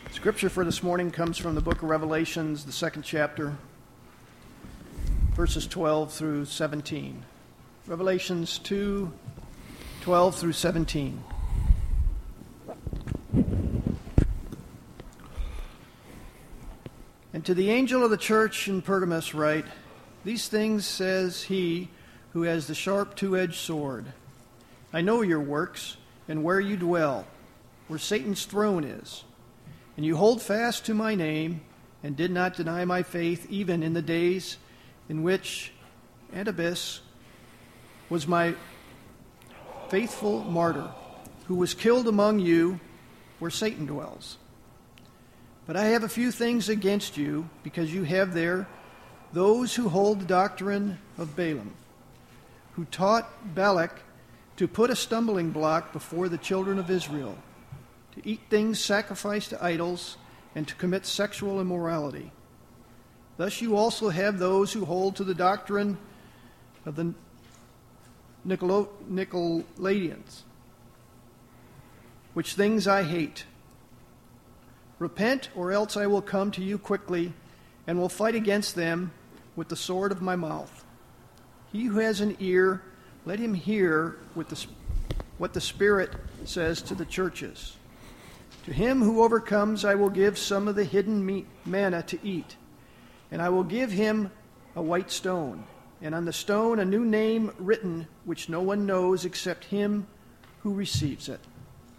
Scripture for this morning comes from the book of Revelations, the second chapter, verses 12 through 17. Revelations 2, 12 through 17. And to the angel of the church in Pergamos write, "These things says he who has the sharp two-edged sword. I know your works and where you dwell, where Satan's throne is. And you hold fast to my name, and did not deny my faith, even in the days in which Antipas was my faithful martyr, who was killed among you, where Satan dwells. But I have a few things against you, because you have there those who hold the doctrine of Balaam, who taught Balak to put a stumbling block before the children of Israel, to eat things sacrificed to idols, and to commit sexual immorality. Thus you also have those who hold to the doctrine of the Nicolaitans, which things I hate. Repent, or else I will come to you quickly, and will fight against them with the sword of my mouth. He who has an ear, let him hear what the Spirit says to the churches. To him who overcomes I will give some of the hidden manna to eat, and I will give him a white stone, and on the stone a new name written, which no one knows except him who receives it."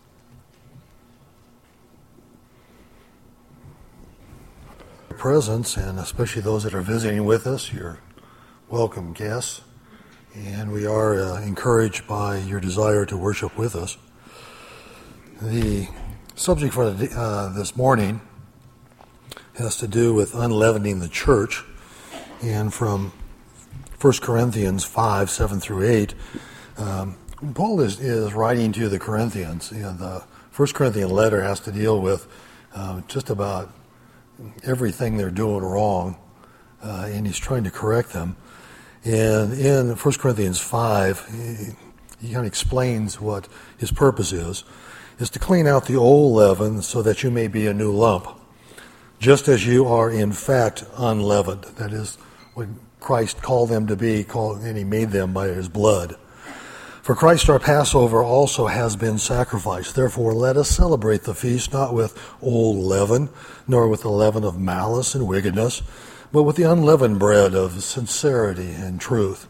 Presence, and especially those that are visiting with us, you're welcome guests, and we are encouraged by your desire to worship with us. The subject for this morning has to do with unleavening the church, and from 1 Corinthians 5, 7 through 8, Paul is writing to the Corinthians, and the 1 Corinthian letter has to deal with just about everything they're doing wrong, and he's trying to correct them. And in 1 Corinthians 5, he kind of explains what his purpose is to clean out the old leaven so that you may be a new lump, just as you are in fact unleavened. That is what Christ called them to be, and he made them by his blood. For Christ our Passover also has been sacrificed. Therefore let us celebrate the feast not with old leaven, nor with the leaven of malice and wickedness, but with the unleavened bread of sincerity and truth.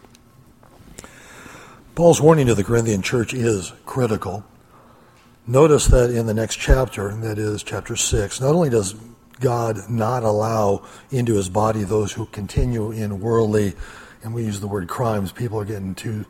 Paul's warning to the Corinthian church is critical. Notice that in the next chapter, that is chapter 6, not only does God not allow into his body those who continue in worldly, and we use the word crimes, people are getting too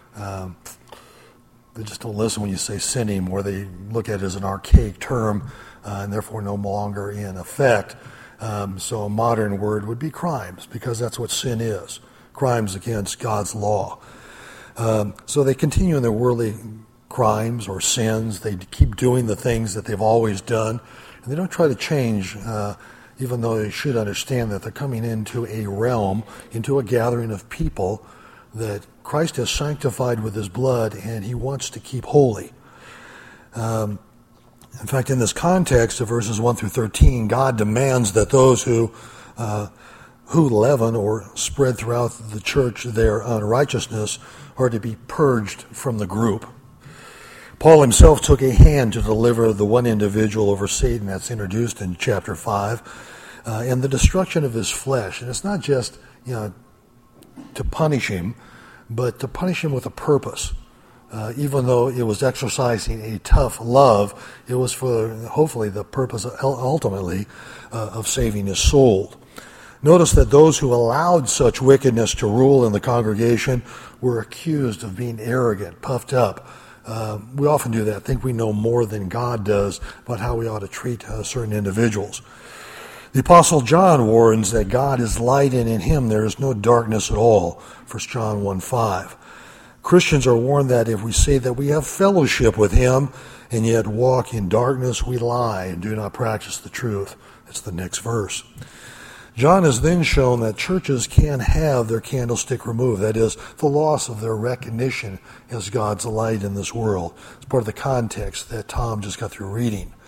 they just don't listen when you say sin anymore. They look at it as an archaic term and therefore no longer in effect. So a modern word would be crimes, because that's what sin is. Crimes against God's law. So they continue in their worldly crimes or sins. They keep doing the things that they've always done. And they don't try to change, even though they should understand that they're coming into a realm, into a gathering of people that Christ has sanctified with his blood, and he wants to keep holy. In fact, in this context of verses 1 through 13, God demands that those who leaven or spread throughout the church their unrighteousness are to be purged from the group. Paul himself took a hand to deliver the one individual over Satan that's introduced in chapter 5, and the destruction of his flesh. And it's not just, to punish him, but to punish him with a purpose. Even though it was exercising a tough love, it was for hopefully the purpose ultimately of saving his soul. Notice that those who allowed such wickedness to rule in the congregation were accused of being arrogant, puffed up. We often do that, think we know more than God does about how we ought to treat certain individuals. The Apostle John warns that God is light, and in him there is no darkness at all, 1 John 1:5. Christians are warned that if we say that we have fellowship with him and yet walk in darkness, we lie and do not practice the truth. That's the next verse. John has then shown that churches can have their candlestick removed, that is, the loss of their recognition as God's light in this world. It's part of the context that Tom just got through reading.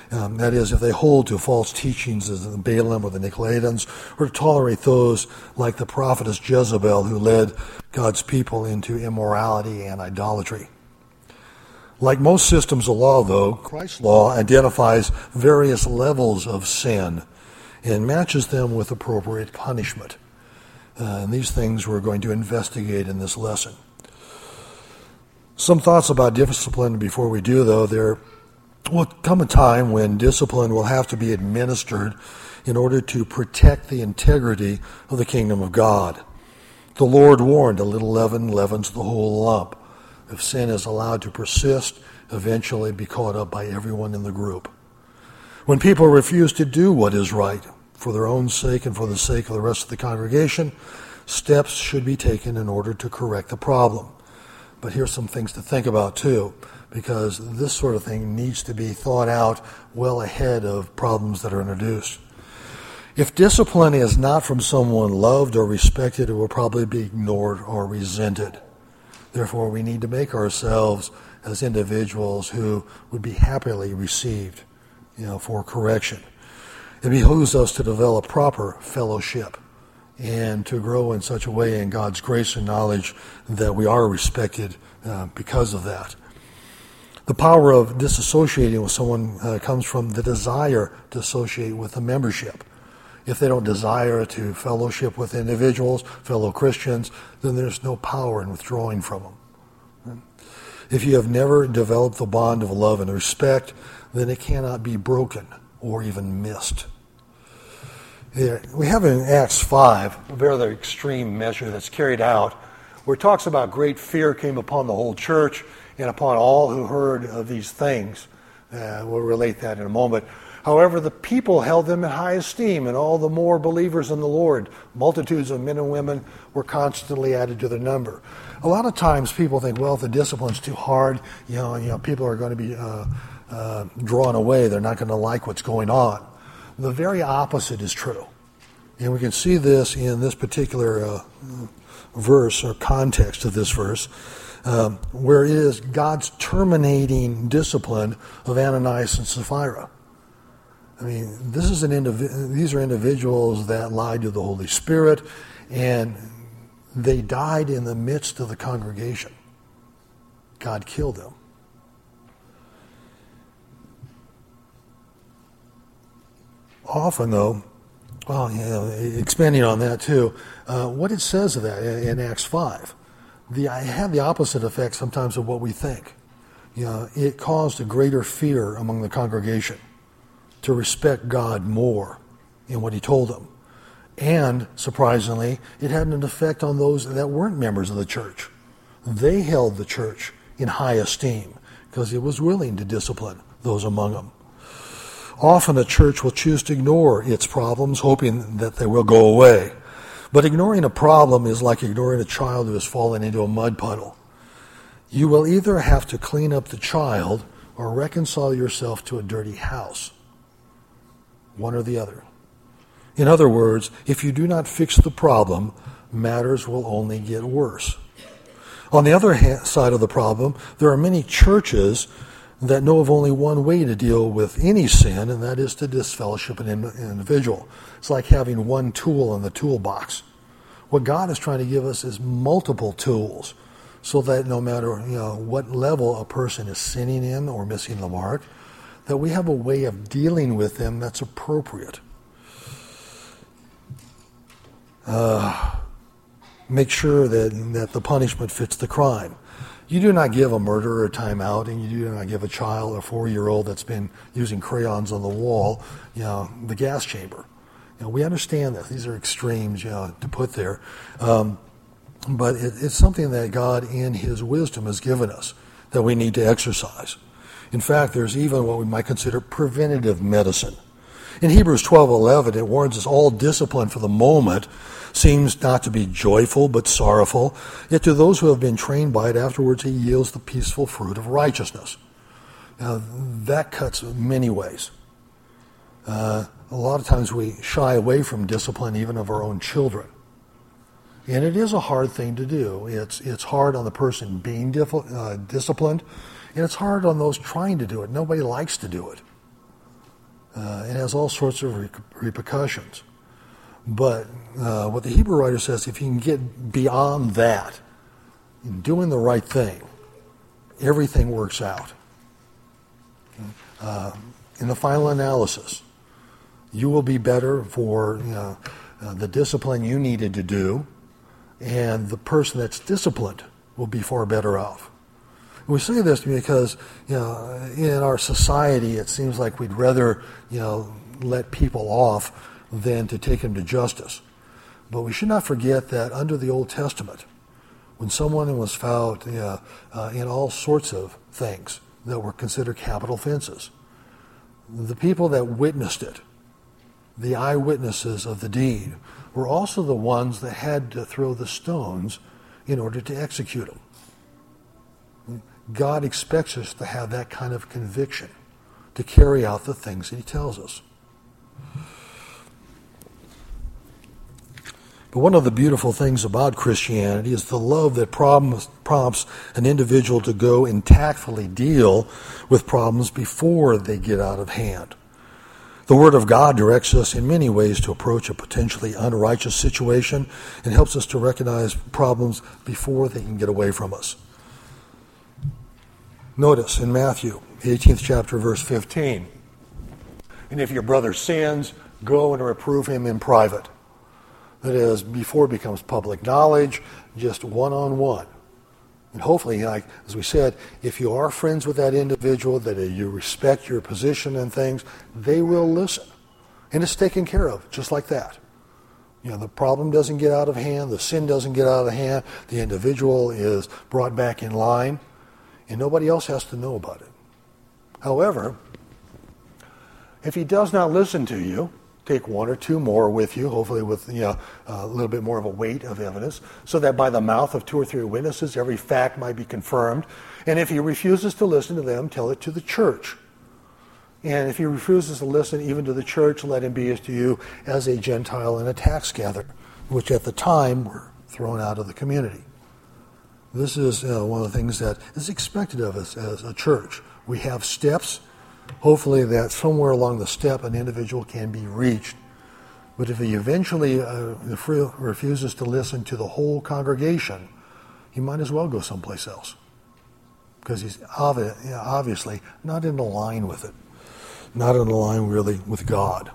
That is, if they hold to false teachings as the Balaam or the Nicolaitans, or to tolerate those like the prophetess Jezebel who led God's people into immorality and idolatry. Like most systems of law, though, Christ's law identifies various levels of sin and matches them with appropriate punishment. And these things we're going to investigate in this lesson. Some thoughts about discipline before we do, though. There will come a time when discipline will have to be administered in order to protect the integrity of the kingdom of God. The Lord warned, a little leaven leavens the whole lump. If sin is allowed to persist, eventually be caught up by everyone in the group. When people refuse to do what is right, for their own sake and for the sake of the rest of the congregation, steps should be taken in order to correct the problem. But here's some things to think about too, because this sort of thing needs to be thought out well ahead of problems that are introduced. If discipline is not from someone loved or respected, it will probably be ignored or resented. Therefore, we need to make ourselves as individuals who would be happily received, for correction. It behooves us to develop proper fellowship and to grow in such a way in God's grace and knowledge that we are respected because of that. The power of disassociating with someone comes from the desire to associate with the membership. If they don't desire to fellowship with individuals, fellow Christians, then there's no power in withdrawing from them. If you have never developed the bond of love and respect, then it cannot be broken or even missed. We have in Acts 5 a very extreme measure that's carried out where it talks about great fear came upon the whole church and upon all who heard of these things. We'll relate that in a moment. However, the people held them in high esteem, and all the more believers in the Lord. Multitudes of men and women were constantly added to their number. A lot of times people think, well, if the discipline's too hard, people are going to be drawn away. They're not going to like what's going on. The very opposite is true. And we can see this in this particular verse or context of this verse, where it is God's terminating discipline of Ananias and Sapphira. I mean, these are individuals that lied to the Holy Spirit, and they died in the midst of the congregation. God killed them. Often, though, expanding on that too, what it says of that in Acts 5, it had the opposite effect sometimes of what we think. It caused a greater fear among the congregation to respect God more in what he told them. And, surprisingly, it had an effect on those that weren't members of the church. They held the church in high esteem because it was willing to discipline those among them. Often a church will choose to ignore its problems, hoping that they will go away. But ignoring a problem is like ignoring a child who has fallen into a mud puddle. You will either have to clean up the child or reconcile yourself to a dirty house. One or the other. In other words, if you do not fix the problem, matters will only get worse. On the other side of the problem, there are many churches that know of only one way to deal with any sin, and that is to disfellowship an individual. It's like having one tool in the toolbox. What God is trying to give us is multiple tools, so that no matter what level a person is sinning in or missing the mark, that we have a way of dealing with them that's appropriate. Make sure that the punishment fits the crime. You do not give a murderer a timeout, and you do not give a child, a 4-year-old that's been using crayons on the wall, the gas chamber. We understand that. These are extremes, to put there. But it's something that God in his wisdom has given us that we need to exercise. In fact, there's even what we might consider preventative medicine. In Hebrews 12:11, it warns us all discipline for the moment seems not to be joyful but sorrowful, yet to those who have been trained by it afterwards it yields the peaceful fruit of righteousness. Now, that cuts many ways. A lot of times we shy away from discipline even of our own children. And it is a hard thing to do. It's hard on the person being disciplined, and it's hard on those trying to do it. Nobody likes to do it. It has all sorts of repercussions. But what the Hebrew writer says, if you can get beyond that, in doing the right thing, everything works out. In the final analysis, you will be better for the discipline you needed to do, and the person that's disciplined will be far better off. We say this because, in our society, it seems like we'd rather, let people off than to take them to justice. But we should not forget that under the Old Testament, when someone was found in all sorts of things that were considered capital offenses, the people that witnessed it, the eyewitnesses of the deed, were also the ones that had to throw the stones in order to execute them. God expects us to have that kind of conviction, to carry out the things that he tells us. But one of the beautiful things about Christianity is the love that prompts an individual to go and tactfully deal with problems before they get out of hand. The Word of God directs us in many ways to approach a potentially unrighteous situation and helps us to recognize problems before they can get away from us. Notice in Matthew, the 18th chapter, verse 15, and if your brother sins, go and reprove him in private. That is, before it becomes public knowledge, just one-on-one. And hopefully, like as we said, if you are friends with that individual, that you respect your position and things, they will listen. And it's taken care of, just like that. The problem doesn't get out of hand, the sin doesn't get out of hand, the individual is brought back in line, and nobody else has to know about it. However, if he does not listen to you, take one or two more with you, hopefully with a little bit more of a weight of evidence, so that by the mouth of two or three witnesses, every fact might be confirmed. And if he refuses to listen to them, tell it to the church. And if he refuses to listen even to the church, let him be as to you as a Gentile and a tax gatherer, which at the time were thrown out of the community. This is one of the things that is expected of us as a church. We have steps. Hopefully that somewhere along the step an individual can be reached. But if he eventually refuses to listen to the whole congregation, he might as well go someplace else. Because he's obviously not in line with it. Not in line really with God.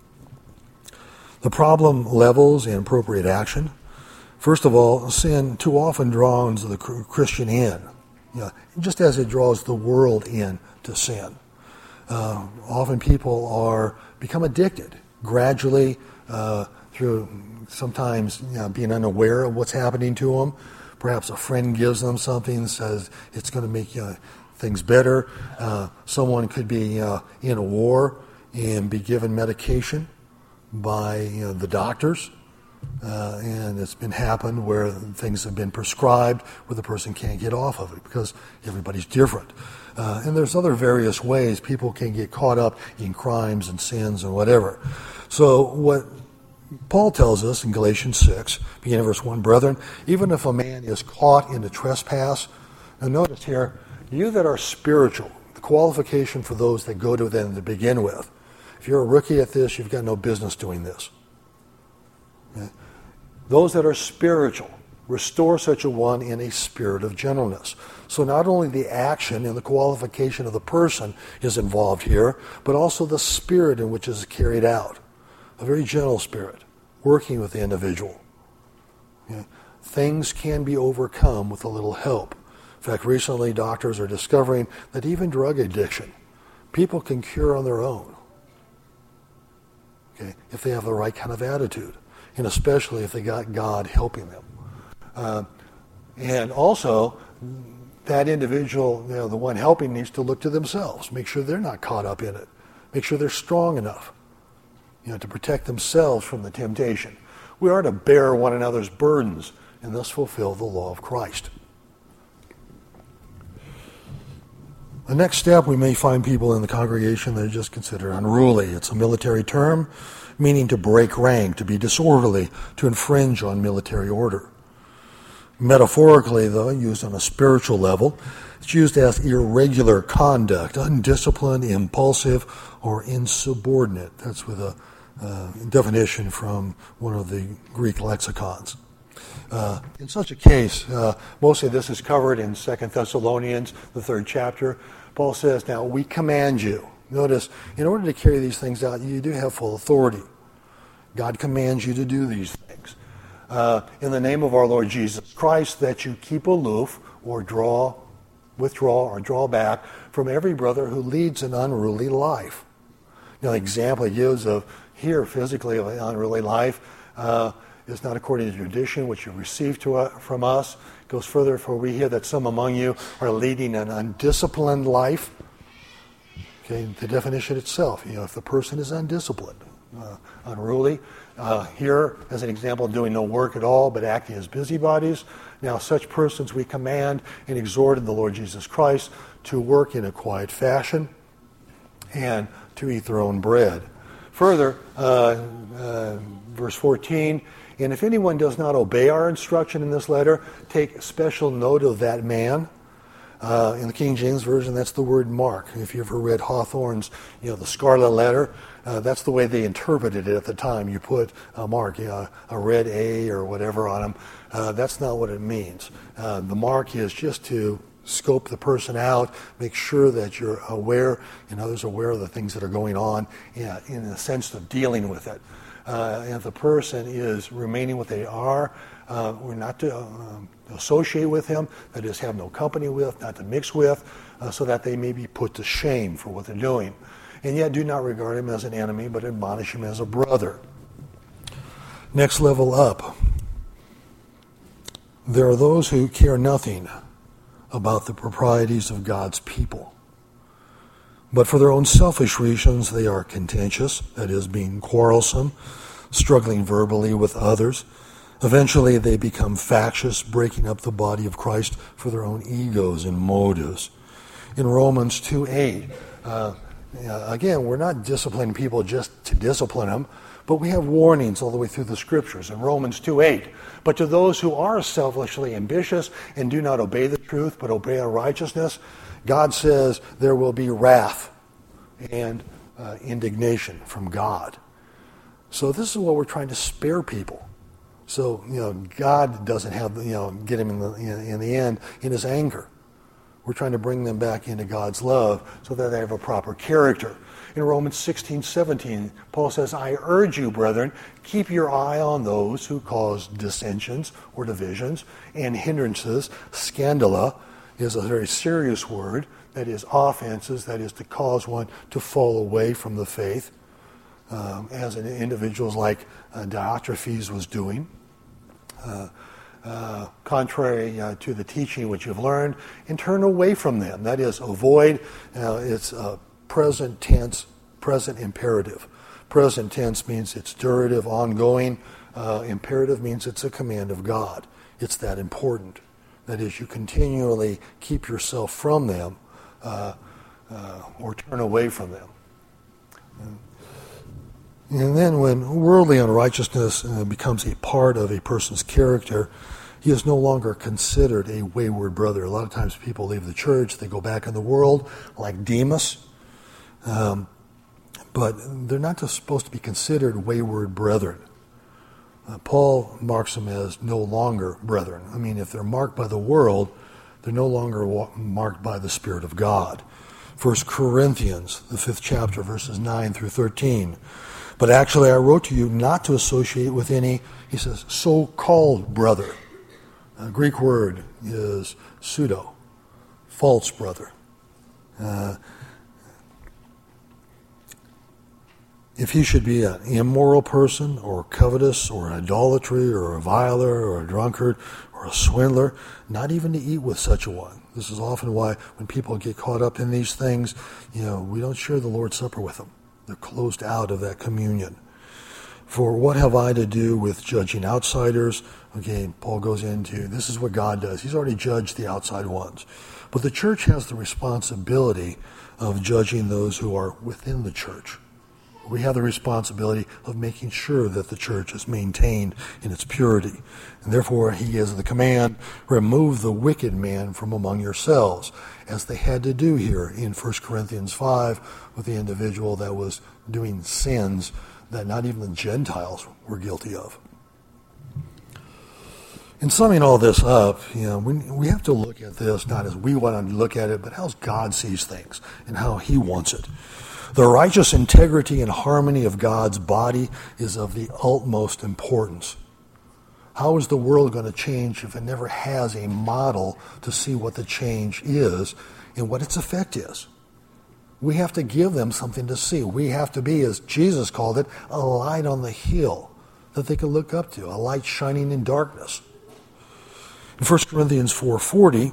The problem levels and appropriate action. First of all, sin too often draws the Christian in, just as it draws the world in to sin. Often people become addicted gradually through sometimes being unaware of what's happening to them. Perhaps a friend gives them something, says it's going to make things better. Someone could be in a war and be given medication by the doctors. And it's been happened where things have been prescribed where the person can't get off of it because everybody's different. And there's other various ways people can get caught up in crimes and sins and whatever. So what Paul tells us in Galatians 6, beginning verse 1, brethren, even if a man is caught in a trespass, and notice here, you that are spiritual, the qualification for those that go to them to begin with. If you're a rookie at this, you've got no business doing this. Okay? Those that are spiritual, restore such a one in a spirit of gentleness. So not only the action and the qualification of the person is involved here, but also the spirit in which it is carried out. A very gentle spirit, working with the individual. Okay? Things can be overcome with a little help. In fact, recently doctors are discovering that even drug addiction, people can cure on their own. Okay? If they have the right kind of attitude. And especially if they got God helping them. And also, that individual, the one helping, needs to look to themselves, make sure they're not caught up in it, make sure they're strong enough, to protect themselves from the temptation. We are to bear one another's burdens and thus fulfill the law of Christ. The next step, we may find people in the congregation that are just considered unruly. It's a military term, meaning to break rank, to be disorderly, to infringe on military order. Metaphorically, though, used on a spiritual level, It's used as irregular conduct, undisciplined, impulsive, or insubordinate. That's with a definition from one of the Greek lexicons. In such a case, mostly this is covered in 2 Thessalonians, the 3rd chapter. Paul says, now we command you. Notice, in order to carry these things out, you do have full authority. God commands you to do these things. In the name of our Lord Jesus Christ, that you keep aloof or withdraw or draw back from every brother who leads an unruly life. Now, the example he gives of here physically of an unruly life is not according to tradition, which you received from us. It goes further, for we hear that some among you are leading an undisciplined life. Okay, the definition itself, if the person is undisciplined, unruly, here as an example, doing no work at all, but acting as busybodies. Now, such persons we command and exhort in the Lord Jesus Christ to work in a quiet fashion and to eat their own bread. Further, verse 14, and if anyone does not obey our instruction in this letter, take special note of that man. In the King James Version, that's the word mark. If you ever read Hawthorne's, the Scarlet Letter, that's the way they interpreted it at the time. You put a mark, a red A or whatever on them. That's not what it means. The mark is just to scope the person out, make sure that you're aware and others are aware of the things that are going on in the sense of dealing with it. And if the person is remaining what they are, we're not to associate with him, that is, have no company with, not to mix with, so that they may be put to shame for what they're doing. And yet do not regard him as an enemy, but admonish him as a brother. Next level up. There are those who care nothing about the proprieties of God's people. But for their own selfish reasons, they are contentious, that is, being quarrelsome, struggling verbally with others. Eventually, they become factious, breaking up the body of Christ for their own egos and motives. In Romans 2:8, again, we're not disciplining people just to discipline them, but we have warnings all the way through the Scriptures. In Romans 2:8, but to those who are selfishly ambitious and do not obey the truth, but obey unrighteousness, God says there will be wrath and indignation from God. So this is what we're trying to spare people. So, God doesn't have, get him in the end in his anger. We're trying to bring them back into God's love so that they have a proper character. In Romans 16:17, Paul says, I urge you, brethren, keep your eye on those who cause dissensions or divisions and hindrances. Scandala is a very serious word. That is offenses, that is to cause one to fall away from the faith, as an individuals like Diotrephes was doing. Contrary to the teaching which you've learned, and turn away from them. That is, avoid. It's a present tense, present imperative. Present tense means it's durative, ongoing. Imperative means it's a command of God. It's that important. That is, you continually keep yourself from them or turn away from them. And then when worldly unrighteousness becomes a part of a person's character, he is no longer considered a wayward brother. A lot of times people leave the church, they go back in the world, like Demas, but they're not just supposed to be considered wayward brethren. Paul marks them as no longer brethren. I mean, if they're marked by the world, they're no longer marked by the Spirit of God. 1 Corinthians, the 5th chapter, verses 9 through 13. But actually I wrote to you not to associate with any, he says, so-called brother. The Greek word is pseudo, false brother. If he should be an immoral person or covetous or an idolatry or a viler or a drunkard or a swindler, not even to eat with such a one. This is often why when people get caught up in these things, we don't share the Lord's Supper with them. They're closed out of that communion. For what have I to do with judging outsiders? Okay, Paul goes into, this is what God does. He's already judged the outside ones. But the church has the responsibility of judging those who are within the church. We have the responsibility of making sure that the church is maintained in its purity. And therefore, he gives the command, remove the wicked man from among yourselves, as they had to do here in 1 Corinthians 5 with the individual that was doing sins that not even the Gentiles were guilty of. In summing all this up, we have to look at this not as we want to look at it, but how God sees things and how he wants it. The righteous integrity and harmony of God's body is of the utmost importance. How is the world going to change if it never has a model to see what the change is and what its effect is? We have to give them something to see. We have to be, as Jesus called it, a light on the hill that they can look up to, a light shining in darkness. In 1 Corinthians 4:40,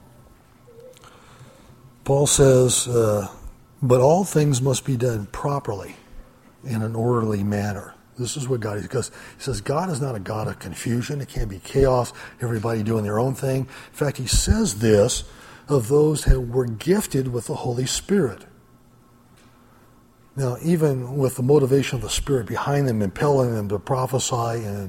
Paul says, but all things must be done properly in an orderly manner. This is what God is, because he says God is not a God of confusion. It can't be chaos, everybody doing their own thing. In fact, he says this of those who were gifted with the Holy Spirit. Now, even with the motivation of the Spirit behind them, impelling them to prophesy and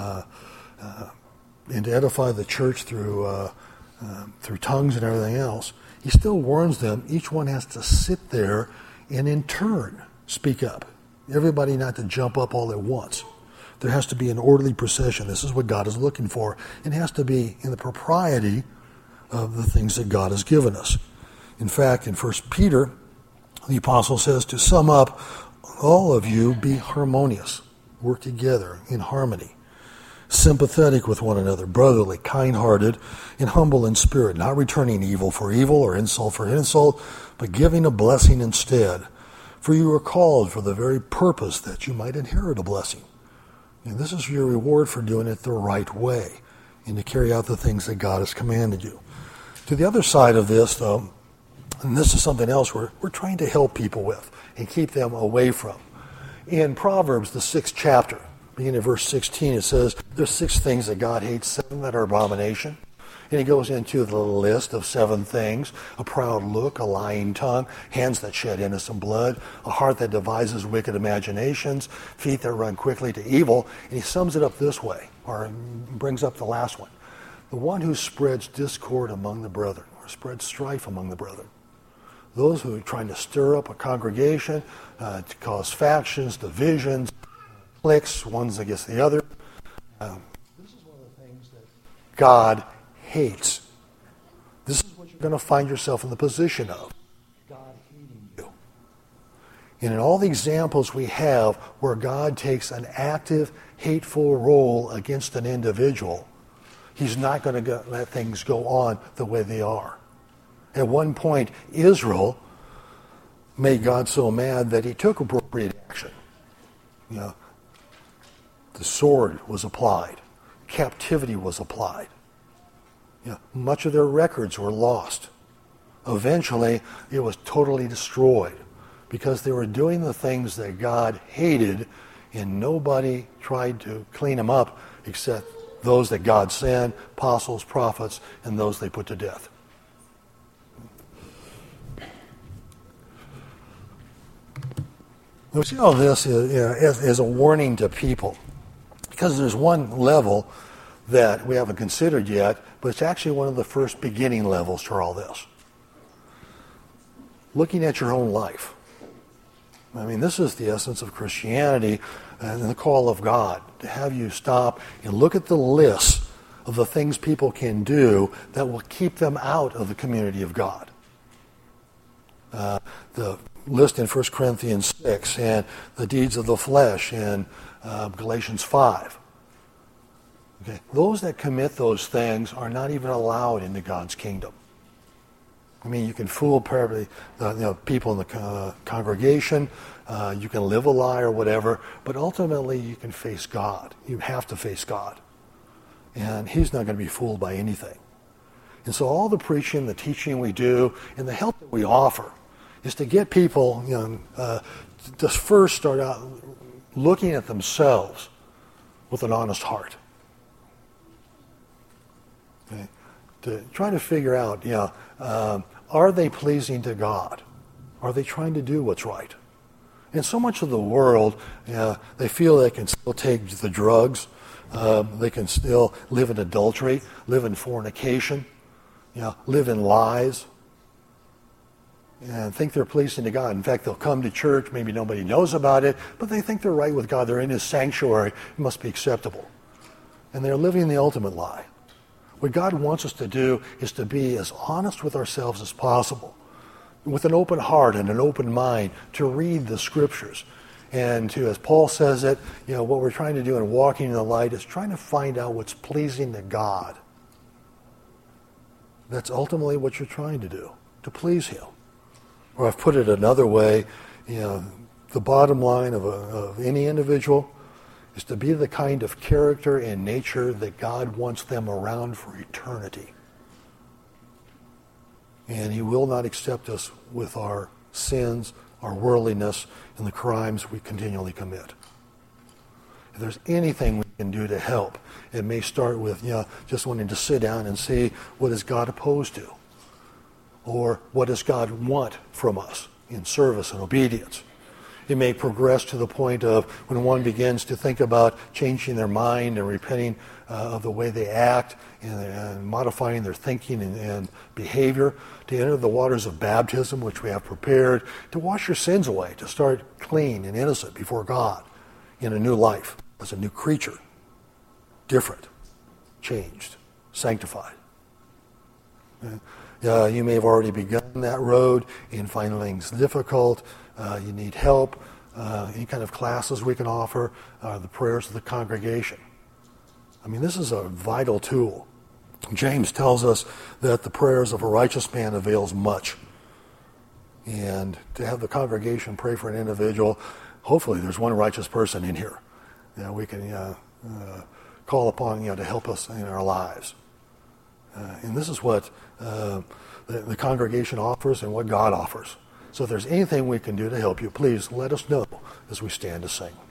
to edify the church through tongues and everything else, he still warns them, each one has to sit there and in turn speak up. Everybody not to jump up all at once. There has to be an orderly procession. This is what God is looking for. It has to be in the propriety of the things that God has given us. In fact, in 1 Peter, the apostle says, to sum up, all of you be harmonious. Work together in harmony. Sympathetic with one another, brotherly, kind-hearted, and humble in spirit, not returning evil for evil or insult for insult, but giving a blessing instead. For you are called for the very purpose that you might inherit a blessing. And this is your reward for doing it the right way and to carry out the things that God has commanded you. To the other side of this, though, and this is something else we're trying to help people with and keep them away from. In Proverbs, the 6th chapter, beginning at verse 16, it says, there's 6 things that God hates, 7 that are abomination. And he goes into the list of 7 things: a proud look, a lying tongue, hands that shed innocent blood, a heart that devises wicked imaginations, feet that run quickly to evil. And he sums it up this way, or brings up the last one: the one who spreads discord among the brethren, or spreads strife among the brethren. Those who are trying to stir up a congregation, to cause factions, divisions, cliques, one's against the other. This is one of the things that God hates. This is what you're going to find yourself in the position of. God hating you. And in all the examples we have where God takes an active, hateful role against an individual, he's not going to let things go on the way they are. At one point, Israel made God so mad that he took appropriate action. The sword was applied. Captivity was applied. Much of their records were lost. Eventually, it was totally destroyed because they were doing the things that God hated, and nobody tried to clean them up except those that God sent, apostles, prophets, and those they put to death. We see all this as a warning to people, because there's one level that we haven't considered yet, but it's actually one of the first beginning levels for all this. Looking at your own life. I mean, this is the essence of Christianity and the call of God, to have you stop and look at the list of the things people can do that will keep them out of the community of God. The list in 1 Corinthians 6 and the deeds of the flesh in Galatians 5. Okay. Those that commit those things are not even allowed into God's kingdom. I mean, you can fool probably people in the congregation. You can live a lie or whatever, but ultimately you can face God. You have to face God, and He's not going to be fooled by anything. And so, all the preaching, the teaching we do, and the help that we offer is to get people, to first start out looking at themselves with an honest heart. Okay. To try to figure out, are they pleasing to God? Are they trying to do what's right? And so much of the world, they feel they can still take the drugs, they can still live in adultery, live in fornication, live in lies, and think they're pleasing to God. In fact, they'll come to church, maybe nobody knows about it, but they think they're right with God. They're in His sanctuary. It must be acceptable. And they're living the ultimate lie. What God wants us to do is to be as honest with ourselves as possible, with an open heart and an open mind, to read the Scriptures. And to, as Paul says it, what we're trying to do in walking in the light is trying to find out what's pleasing to God. That's ultimately what you're trying to do, to please Him. Or I've put it another way, the bottom line of any individual is to be the kind of character and nature that God wants them around for eternity. And He will not accept us with our sins, our worldliness, and the crimes we continually commit. If there's anything we can do to help, it may start with just wanting to sit down and see, what is God opposed to? Or what does God want from us in service and obedience? It may progress to the point of when one begins to think about changing their mind and repenting of the way they act and modifying their thinking and behavior, to enter the waters of baptism, which we have prepared, to wash your sins away, to start clean and innocent before God in a new life as a new creature, different, changed, sanctified. You may have already begun that road and find things difficult. You need help. Any kind of classes we can offer, the prayers of the congregation. I mean, this is a vital tool. James tells us that the prayers of a righteous man avails much. And to have the congregation pray for an individual, hopefully there's one righteous person in here that we can call upon to help us in our lives. And this is what the congregation offers and what God offers. So if there's anything we can do to help you, please let us know as we stand to sing.